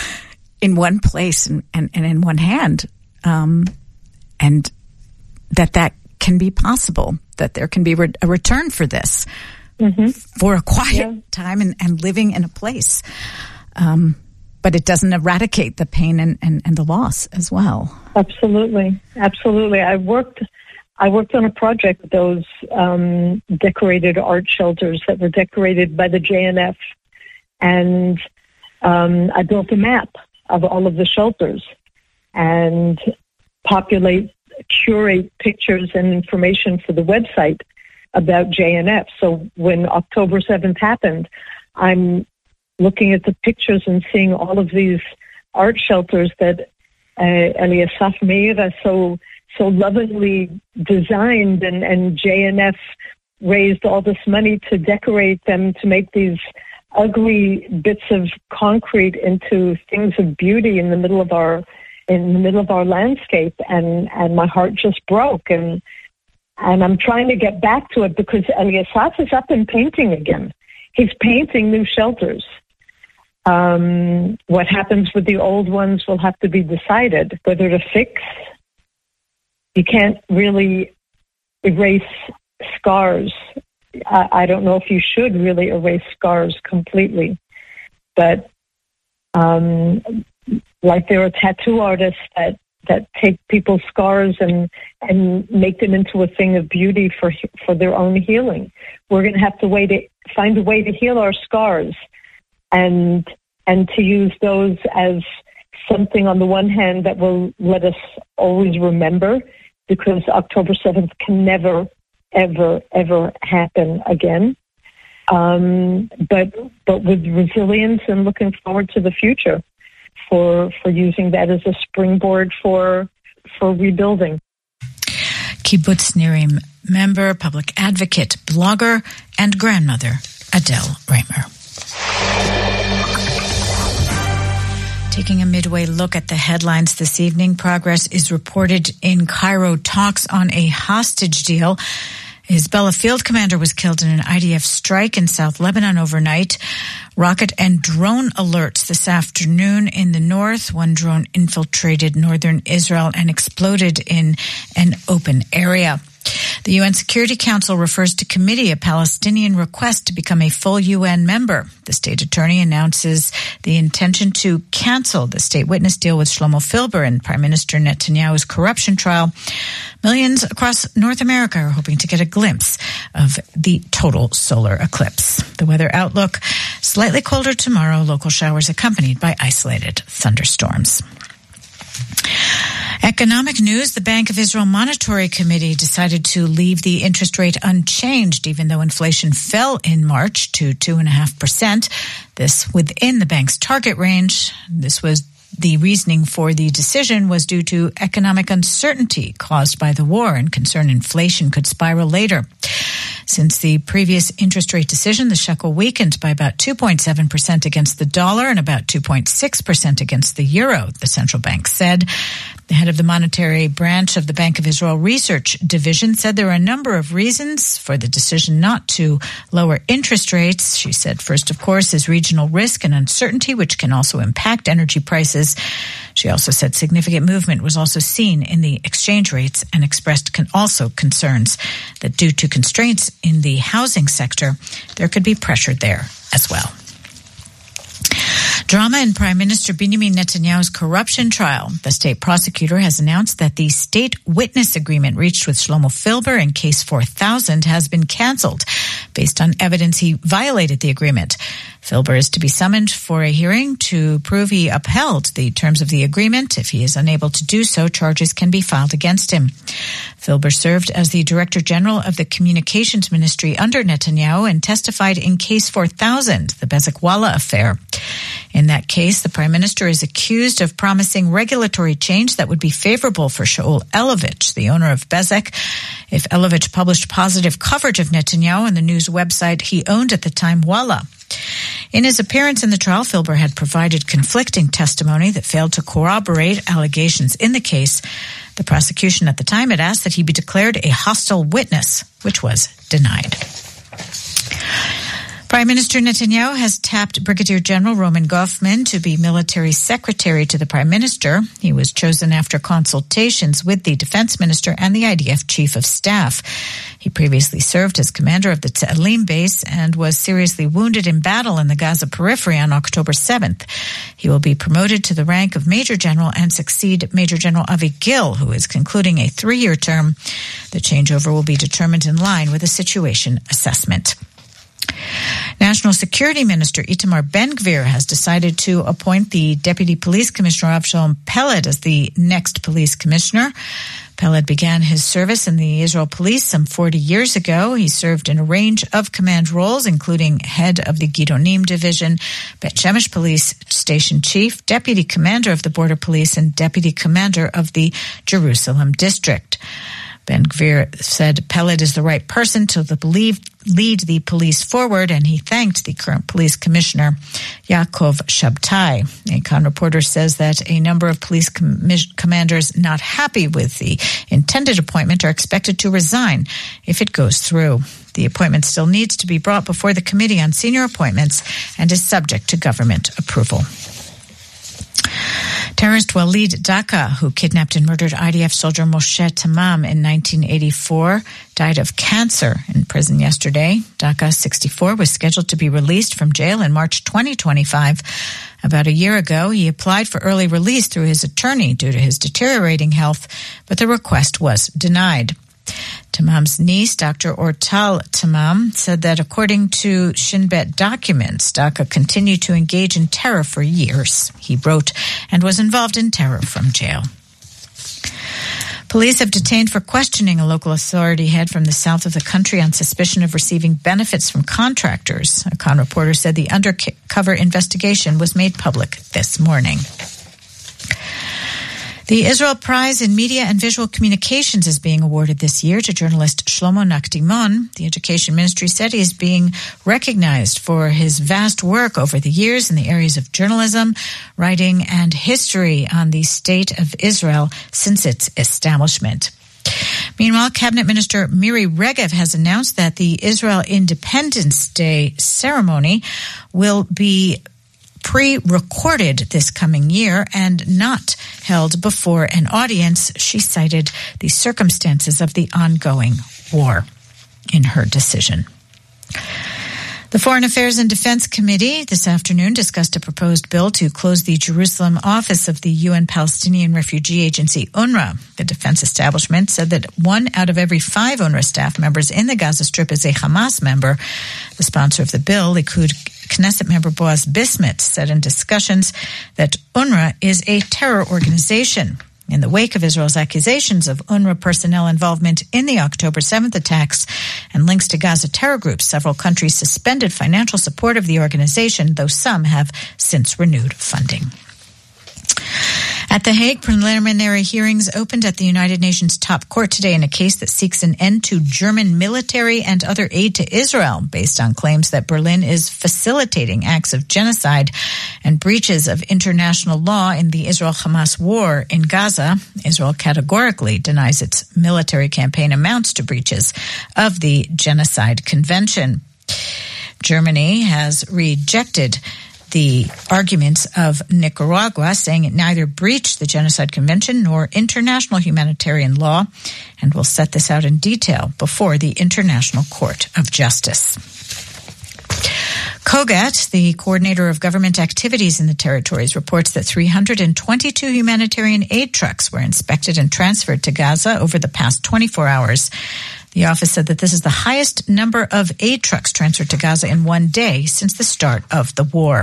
Speaker 2: in one place and, and, and in one hand, um, and that that can be possible, that there can be re- a return for this, mm-hmm. for a quiet yeah. time and, and living in a place. Um, but it doesn't eradicate the pain and, and, and the loss as well.
Speaker 11: Absolutely. Absolutely. I worked... I worked on a project with those um, decorated art shelters that were decorated by the J N F. And um, I built a map of all of the shelters and populate, curate pictures and information for the website about J N F. So when October seventh happened, I'm looking at the pictures and seeing all of these art shelters that uh, Eliasaf Meira so so lovingly designed, and, and J N F raised all this money to decorate them, to make these ugly bits of concrete into things of beauty in the middle of our in the middle of our landscape, and, and my heart just broke, and and I'm trying to get back to it because Eliasaf is up and painting again. He's painting new shelters. Um, what happens with the old ones will have to be decided, whether to fix. You can't really erase scars. I, I don't know if you should really erase scars completely. But um, like there are tattoo artists that, that take people's scars and, and make them into a thing of beauty for for their own healing. We're going to have to way to find a way to heal our scars and and to use those as something on the one hand that will let us always remember, because October seventh can never, ever, ever happen again. Um, but but with resilience and looking forward to the future for for using that as a springboard for for rebuilding.
Speaker 2: Kibbutz Nirim member, public advocate, blogger, and grandmother, Adele Raymer. Taking a midway look at the headlines this evening, progress is reported in Cairo. Talks on a hostage deal. Hezbollah field commander was killed in an I D F strike in South Lebanon overnight. Rocket and drone alerts this afternoon in the north. One drone infiltrated northern Israel and exploded in an open area. The The U N Security Council refers to committee a Palestinian request to become a full U N member. The state attorney announces the intention to cancel the state witness deal with Shlomo Filber in Prime Minister Netanyahu's corruption trial. Millions across North America are hoping to get a glimpse of the total solar eclipse. The weather outlook, slightly colder tomorrow, local showers accompanied by isolated thunderstorms. Economic news, the Bank of Israel Monetary Committee decided to leave the interest rate unchanged, even though inflation fell in March to two point five percent. This within the bank's target range. This was the reasoning for the decision was due to economic uncertainty caused by the war and concern inflation could spiral later. Since the previous interest rate decision, the shekel weakened by about two point seven percent against the dollar and about two point six percent against the euro, the central bank said. The head of the monetary branch of the Bank of Israel Research Division said there are a number of reasons for the decision not to lower interest rates. She said first, of course, is regional risk and uncertainty, which can also impact energy prices. She also said significant movement was also seen in the exchange rates and expressed con- also concerns that due to constraints in the housing sector, there could be pressure there as well. Drama in Prime Minister Benjamin Netanyahu's corruption trial. The state prosecutor has announced that the state witness agreement reached with Shlomo Filber in case four thousand has been canceled based on evidence he violated the agreement. Filber is to be summoned for a hearing to prove he upheld the terms of the agreement. If he is unable to do so, charges can be filed against him. Filber served as the Director General of the Communications Ministry under Netanyahu and testified in case four thousand, the Bezek-Walla affair. In that case, the Prime Minister is accused of promising regulatory change that would be favorable for Shaul Elovitch, the owner of Bezek, if Elovitch published positive coverage of Netanyahu on the news website he owned at the time, Walla. In his appearance in the trial, Filber had provided conflicting testimony that failed to corroborate allegations in the case. The prosecution at the time had asked that he be declared a hostile witness, which was denied. Prime Minister Netanyahu has tapped Brigadier General Roman Goffman to be military secretary to the Prime Minister. He was chosen after consultations with the Defense Minister and the I D F Chief of Staff. He previously served as commander of the Tze'alim base and was seriously wounded in battle in the Gaza periphery on October seventh. He will be promoted to the rank of Major General and succeed Major General Avi Gil, who is concluding a three-year term. The changeover will be determined in line with a situation assessment. National Security Minister Itamar Ben-Gvir has decided to appoint the Deputy Police Commissioner Avshalom Peled as the next police commissioner. Peled began his service in the Israel Police some forty years ago. He served in a range of command roles, including head of the Gidonim Division, Bet Shemesh Police Station Chief, Deputy Commander of the Border Police, and Deputy Commander of the Jerusalem District. Ben-Gvir said Peled is the right person to believe, lead the police forward, and he thanked the current police commissioner, Yaakov Shabtai. A Khan reporter says that a number of police com- commanders not happy with the intended appointment are expected to resign if it goes through. The appointment still needs to be brought before the Committee on Senior Appointments and is subject to government approval. Terrorist Walid Daka, who kidnapped and murdered I D F soldier Moshe Tamam in nineteen eighty-four, died of cancer in prison yesterday. Daka, sixty-four, was scheduled to be released from jail in March twenty twenty-five. About a year ago, he applied for early release through his attorney due to his deteriorating health, but the request was denied. Tamam's niece, Doctor Ortal Tamam, said that according to Shin Bet documents, Daka continued to engage in terror for years. He wrote and was involved in terror from jail. Police have detained for questioning a local authority head from the south of the country on suspicion of receiving benefits from contractors. A Khan reporter said the undercover investigation was made public this morning. The Israel Prize in Media and Visual Communications is being awarded this year to journalist Shlomo Nakdimon. The Education Ministry said he is being recognized for his vast work over the years in the areas of journalism, writing, and history on the state of Israel since its establishment. Meanwhile, Cabinet Minister Miri Regev has announced that the Israel Independence Day ceremony will be pre-recorded this coming year and not held before an audience. She cited the circumstances of the ongoing war in her decision. The Foreign Affairs and Defense Committee this afternoon discussed a proposed bill to close the Jerusalem office of the U N Palestinian Refugee Agency, UNRWA. The defense establishment said that one out of every five UNRWA staff members in the Gaza Strip is a Hamas member. The sponsor of the bill, Likud Knesset member Boaz Bismuth, said in discussions that UNRWA is a terror organization. In the wake of Israel's accusations of UNRWA personnel involvement in the October seventh attacks and links to Gaza terror groups, several countries suspended financial support of the organization, though some have since renewed funding. At The Hague, preliminary hearings opened at the United Nations top court today in a case that seeks an end to German military and other aid to Israel based on claims that Berlin is facilitating acts of genocide and breaches of international law in the Israel-Hamas war in Gaza. Israel categorically denies its military campaign amounts to breaches of the Genocide Convention. Germany has rejected the arguments of Nicaragua, saying it neither breached the Genocide Convention nor international humanitarian law, and will set this out in detail before the International Court of Justice. COGAT, the coordinator of government activities in the territories, reports that three hundred twenty-two humanitarian aid trucks were inspected and transferred to Gaza over the past twenty-four hours. The office said that this is the highest number of aid trucks transferred to Gaza in one day since the start of the war.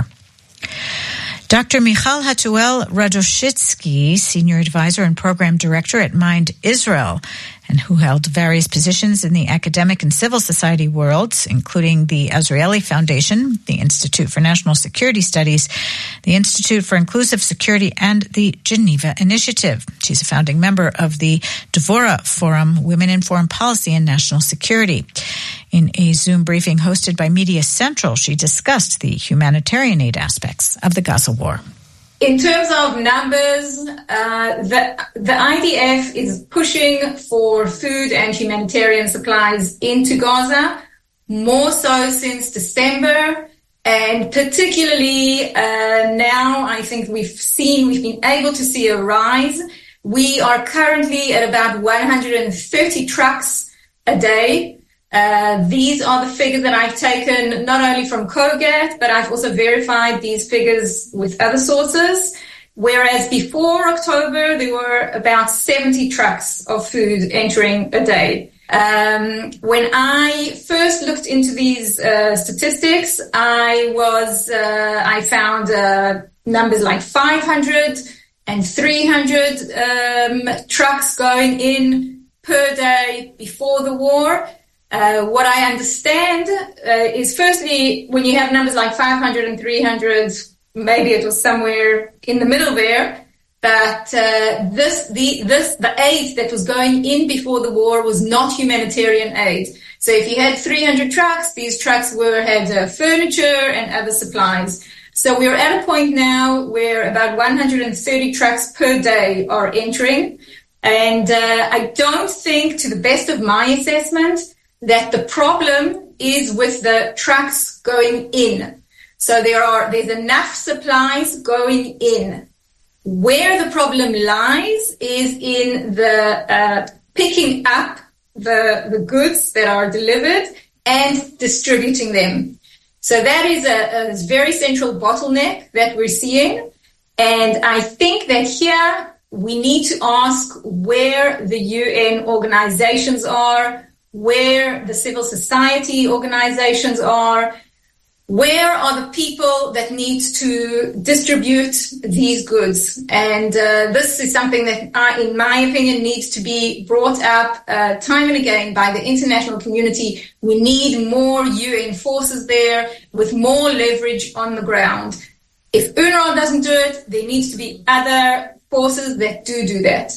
Speaker 2: Doctor Michal Hatuel Radoshitsky, senior advisor and program director at Mind Israel, and who held various positions in the academic and civil society worlds, including the Azrieli Foundation, the Institute for National Security Studies, the Institute for Inclusive Security, and the Geneva Initiative. She's a founding member of the Dvorah Forum, Women in Foreign Policy and National Security. In a Zoom briefing hosted by Media Central, she discussed the humanitarian aid aspects of the Gaza war.
Speaker 12: In terms of numbers, uh, the, the I D F is pushing for food and humanitarian supplies into Gaza, more so since December, and particularly uh, now I think we've seen, we've been able to see a rise. We are currently at about one hundred thirty trucks a day. Uh, these are the figures that I've taken not only from COGAT, but I've also verified these figures with other sources. Whereas before October, there were about seventy trucks of food entering a day. Um, when I first looked into these uh, statistics, I was uh, I found uh, numbers like five hundred and three hundred um, trucks going in per day before the war. Uh, what I understand uh, is, firstly, when you have numbers like five hundred and three hundred, maybe it was somewhere in the middle there, but uh, this the this the aid that was going in before the war was not humanitarian aid. So if you had three hundred trucks, these trucks were had uh, furniture and other supplies. So we're at a point now where about one hundred thirty trucks per day are entering, and uh, I don't think, to the best of my assessment, that the problem is with the trucks going in. So there are there's enough supplies going in. Where the problem lies is in the uh, picking up the the goods that are delivered and distributing them. So that is a, a very central bottleneck that we're seeing. And I think that here we need to ask where the U N organizations are, where the civil society organizations are, where are the people that need to distribute these goods. And uh, this is something that, uh, in my opinion, needs to be brought up uh, time and again by the international community. We need more U N forces there with more leverage on the ground. If UNRWA doesn't do it, there needs to be other forces that do do that.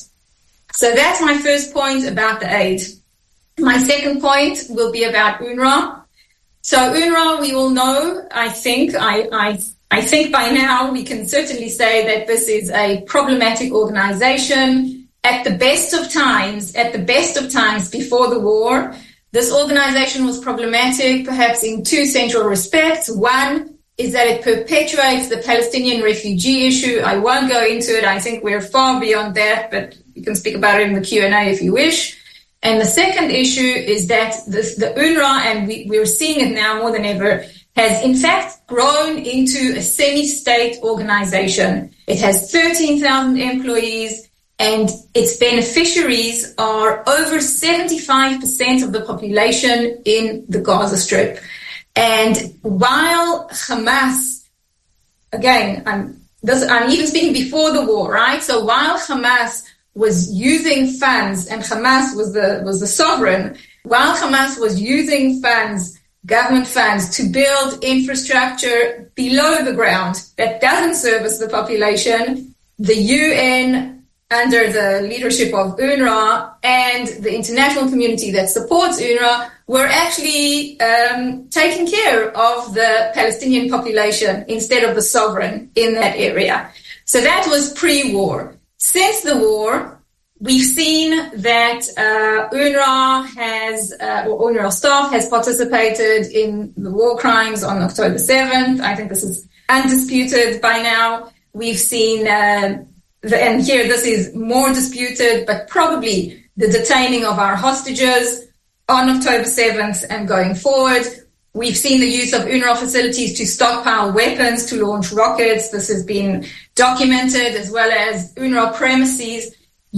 Speaker 12: So that's my first point about the aid. My second point will be about UNRWA. So UNRWA, we all know, I think, I, I, I think by now we can certainly say that this is a problematic organization. At the best of times, at the best of times before the war, this organization was problematic perhaps in two central respects. One is that it perpetuates the Palestinian refugee issue. I won't go into it. I think we're far beyond that, but you can speak about it in the Q and A if you wish. And the second issue is that the, the UNRWA, and we, we're seeing it now more than ever, has in fact grown into a semi-state organization. It has thirteen thousand employees, and its beneficiaries are over seventy-five percent of the population in the Gaza Strip. And while Hamas, again, I'm, this, I'm even speaking before the war, right? So while Hamas was using funds, and Hamas was the was the sovereign, while Hamas was using funds, government funds, to build infrastructure below the ground that doesn't service the population, the U N, under the leadership of UNRWA, and the international community that supports UNRWA, were actually um, taking care of the Palestinian population instead of the sovereign in that area. So that was pre-war. Since the war, we've seen that uh, UNRWA has, uh, or UNRWA staff has participated in the war crimes on October seventh. I think this is undisputed by now. We've seen, uh, the, and here this is more disputed, but probably the detaining of our hostages on October seventh and going forward. We've seen the use of UNRWA facilities to stockpile weapons, to launch rockets. This has been documented, as well as UNRWA premises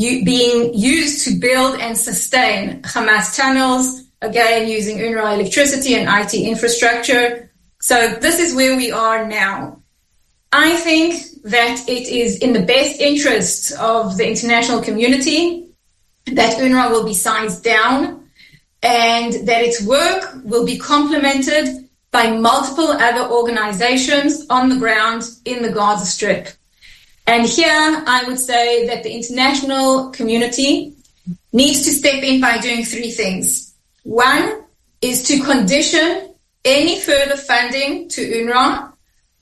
Speaker 12: being used to build and sustain Hamas tunnels, again, using UNRWA electricity and I T infrastructure. So this is where we are now. I think that it is in the best interest of the international community that UNRWA will be sized down, and that its work will be complemented by multiple other organizations on the ground in the Gaza Strip. And here I would say that the international community needs to step in by doing three things. One is to condition any further funding to UNRWA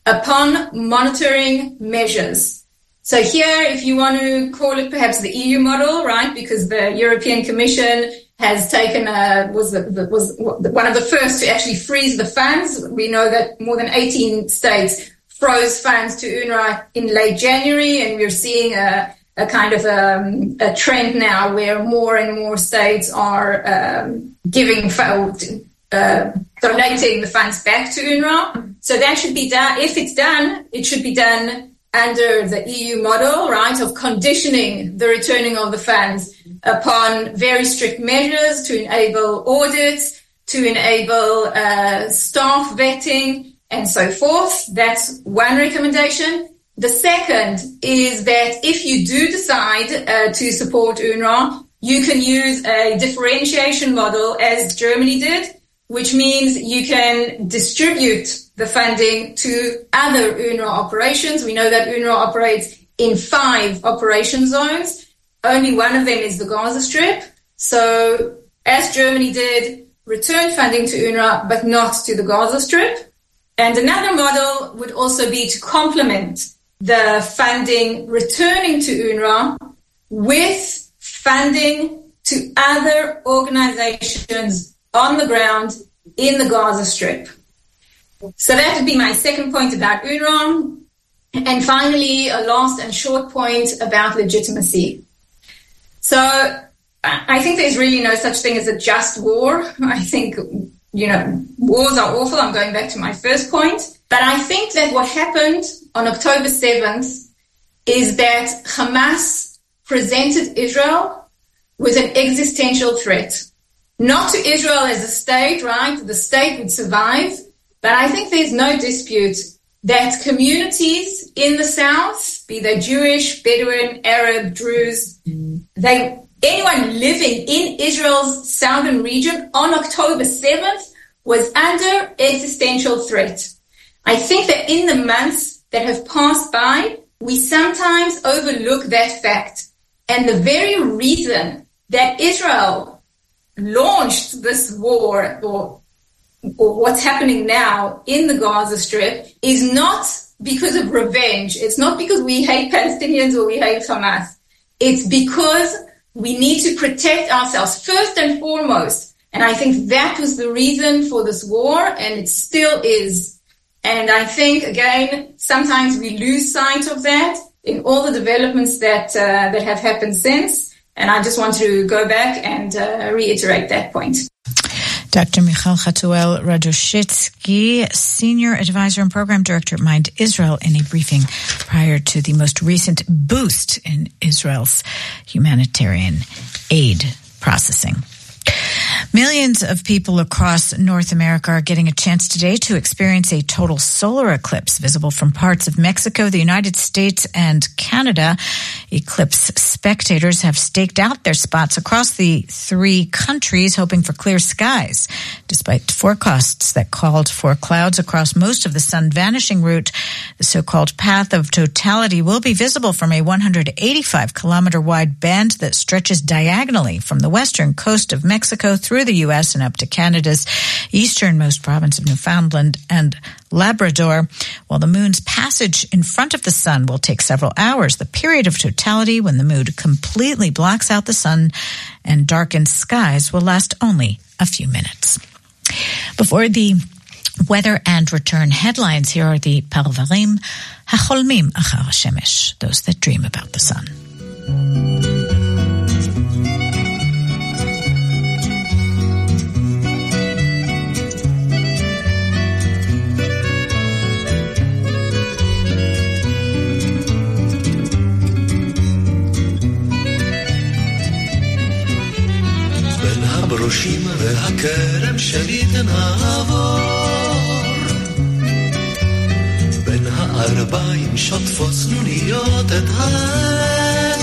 Speaker 12: upon monitoring measures. So here, if you want to call it perhaps the E U model, right, because the European Commission has taken a, was the, the, was one of the first to actually freeze the funds. We know that more than eighteen states froze funds to UNRWA in late January, and we're seeing a, a kind of a, a trend now where more and more states are um, giving, uh, donating the funds back to UNRWA. So that should be done. If it's done, it should be done under the E U model, right, of conditioning the returning of the funds upon very strict measures to enable audits, to enable uh, staff vetting, and so forth. That's one recommendation. The second is that if you do decide uh, to support UNRWA, you can use a differentiation model, as Germany did, which means you can distribute the funding to other UNRWA operations. We know that UNRWA operates in five operation zones. Only one of them is the Gaza Strip. So, as Germany did, return funding to UNRWA, but not to the Gaza Strip. And another model would also be to complement the funding returning to UNRWA with funding to other organizations on the ground in the Gaza Strip. So that would be my second point about UNRWA. And finally, a last and short point about legitimacy. So I think there's really no such thing as a just war. I think, you know, wars are awful. I'm going back to my first point. But I think that what happened on October seventh is that Hamas presented Israel with an existential threat. Not to Israel as a state, right? The state would survive. But I think there's no dispute that communities in the south, be they Jewish, Bedouin, Arab, Druze, they, anyone living in Israel's southern region on October seventh was under existential threat. I think that in the months that have passed by, we sometimes overlook that fact. And the very reason that Israel launched this war, or, or what's happening now in the Gaza Strip, is not because of revenge. It's not because we hate Palestinians or we hate Hamas. It's because we need to protect ourselves first and foremost. And I think that was the reason for this war, and it still is. And I think, again, sometimes we lose sight of that in all the developments that uh, that have happened since. And I just want to go back and uh, reiterate that point.
Speaker 2: Doctor Michal Chatuel Radoshitsky, Senior Advisor and Program Director at Mind Israel, in a briefing prior to the most recent boost in Israel's humanitarian aid processing. Millions of people across North America are getting a chance today to experience a total solar eclipse visible from parts of Mexico, the United States, and Canada. Eclipse spectators have staked out their spots across the three countries, hoping for clear skies. Despite forecasts that called for clouds across most of the sun vanishing route, the so-called path of totality will be visible from a one hundred eighty-five kilometer wide band that stretches diagonally from the western coast of Mexico through the U S and up to Canada's easternmost province of Newfoundland and Labrador. While the moon's passage in front of the sun will take several hours, the period of totality, when the moon completely blocks out the sun and darkens skies, will last only a few minutes. Before the weather and return headlines, here are the Parvarim, Hacholmim Achar HaShemesh, those that dream about the sun.
Speaker 13: הברושים והכרם שלי תנעבור בין הארבעים שוטפות סנוניות את הענק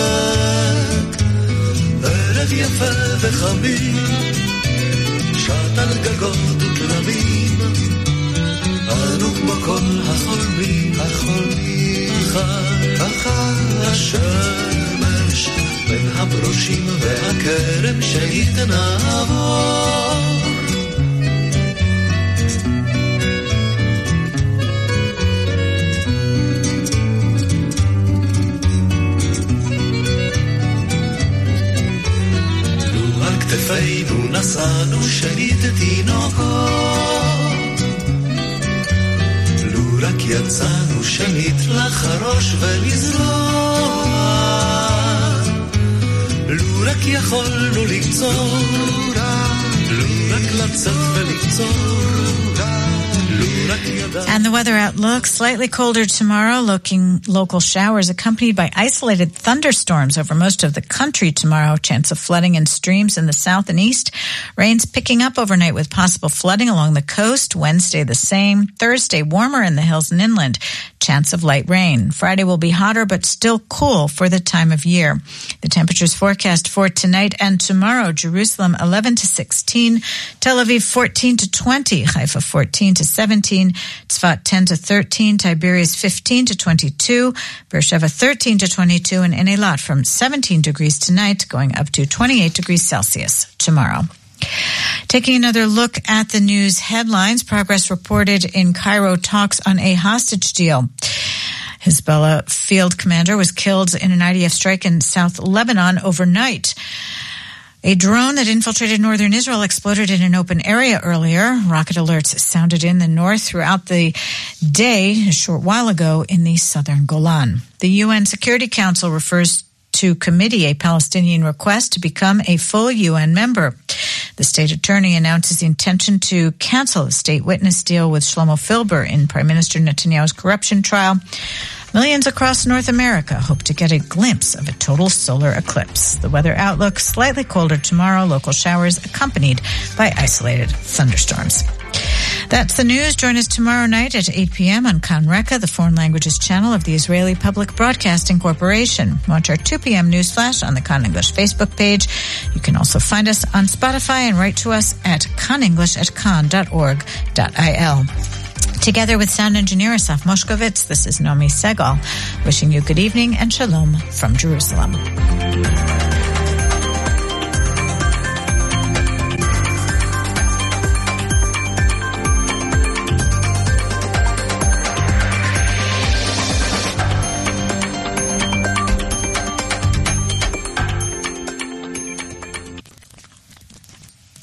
Speaker 13: ערב יפה וחמים שט על גגות וכלבים אנו כמו כל החולמים החולמים אחר השמש בין הברושים והכרם שלי תנעבור לו על כתפינו נשאנו שליט תינוקות לו רק יצאנו שנית לחרוש ולזרוע לו רק יכולנו לקצור, לו רק לצאת ולקצור, לו רק ידע.
Speaker 2: And the weather outlook, slightly colder tomorrow, looking local showers accompanied by isolated thunderstorms over most of the country tomorrow. Chance of flooding in streams in the south and east. Rains picking up overnight with possible flooding along the coast. Wednesday the same. Thursday warmer in the hills and inland. Chance of light rain. Friday will be hotter but still cool for the time of year. The temperatures forecast for tonight and tomorrow: Jerusalem eleven to sixteen, Tel Aviv fourteen to twenty, Haifa fourteen to seventeen, Tzfat ten to thirteen, Tiberias fifteen to twenty-two, Beersheba thirteen to twenty-two, and in Eilat from seventeen degrees tonight going up to twenty-eight degrees Celsius tomorrow. Taking another look at the news headlines, progress reported in Cairo talks on a hostage deal. Hezbollah field commander was killed in an I D F strike in South Lebanon overnight. A drone that infiltrated northern Israel exploded in an open area earlier. Rocket alerts sounded in the north throughout the day a short while ago in the southern Golan. The U N Security Council refers to committee a Palestinian request to become a full U N member. The state attorney announces the intention to cancel a state witness deal with Shlomo Filber in Prime Minister Netanyahu's corruption trial. Millions across North America hope to get a glimpse of a total solar eclipse. The weather outlook, slightly colder tomorrow, local showers accompanied by isolated thunderstorms. That's the news. Join us tomorrow night at eight p.m. on Kan Reka, the foreign languages channel of the Israeli Public Broadcasting Corporation. Watch our two p.m. news flash on the Kan English Facebook page. You can also find us on Spotify and write to us at kanenglish at kan dot org dot I L. Together with sound engineer Asaf Moshkovitz, this is Naomi Segal, wishing you good evening and shalom from Jerusalem.